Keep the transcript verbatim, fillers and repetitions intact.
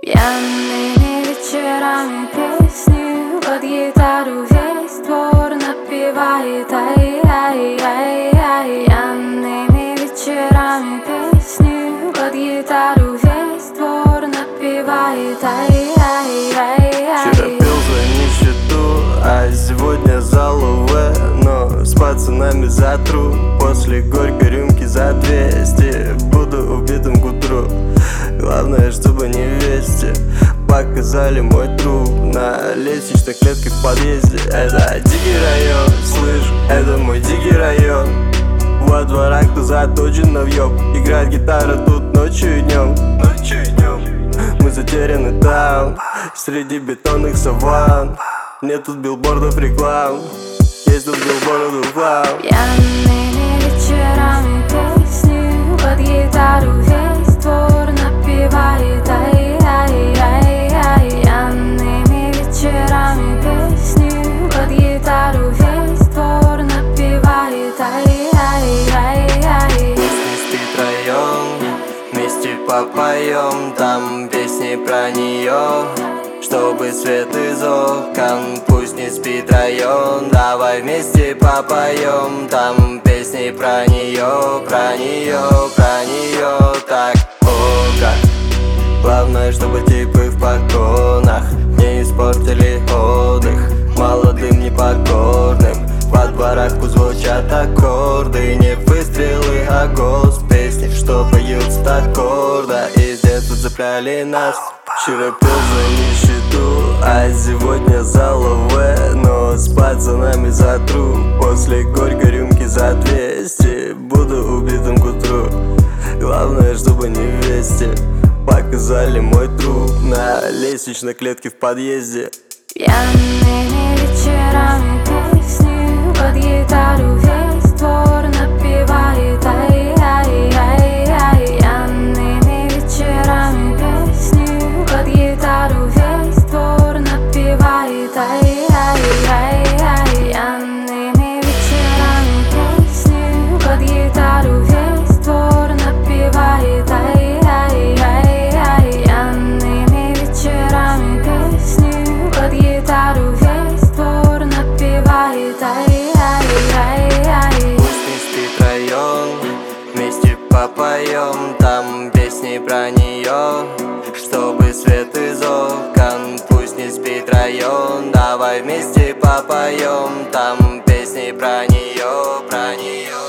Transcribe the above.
Пьяными вечерами песни под гитару весь двор напевает. Ай-яй-яй-яй. Пьяными вечерами песни под гитару весь двор напевает. Ай-яй-яй-яй. Вчера пил за нищету, а сегодня за луве. Но с пацанами затру, после горькой рюмки за двести. Буду убитым к утру, главное, чтобы невесте показали мой труп на лестничной клетке в подъезде. Это дикий район, слышь, это мой дикий район. Во дворах кто заточен на въеб, играет гитара тут ночью и днем. Ночью и днем мы затеряны там, среди бетонных саван. Нет тут билбордов реклам, есть тут билбордов реклам. Пьяными вечерами песни под гитару весь двор напевает. Ай-яй-яй-яй. Пьяными вечерами песни под гитару весь двор напевает. Ай-яй-яй-яй. Пусть не спит район, вместе попоем там песни про нее, чтобы свет из окон. Пусть не спит район, давай вместе попоем там песни про нее, про нее, про нее. Так, о как. Главное, чтобы типы в погонах не испортили отдых молодым непокорным. Во дворах пусть звучат аккорды, не выстрелы, а голос песни, что поют так гордо. И с детства цепляли нас. Вчера пил за нищету, а сегодня за луве. Но с пацанами затру, после горькой рюмки за двести. Буду убитым к утру, главное, чтобы невесте показали мой труп на лестничной клетке в подъезде. Пьяными вечерами песни под гитару весь двор напевает. Ай-яй-яй-яй. Пьяными вечерами песни под гитару весь двор напевает. Ай-яй-яй-яй. Пьяными вечерами песни под гитару весь двор напевает. Ай-яй-яй-яй. Пьяными вечерами песни под гитару весь двор напевает. Ай-яй-яй-яй. Пусть не спит район, вместе попоем там песни про нее, чтобы свет из окон. Пусть не спит район, давай вместе попоем там песни про нее, про нее.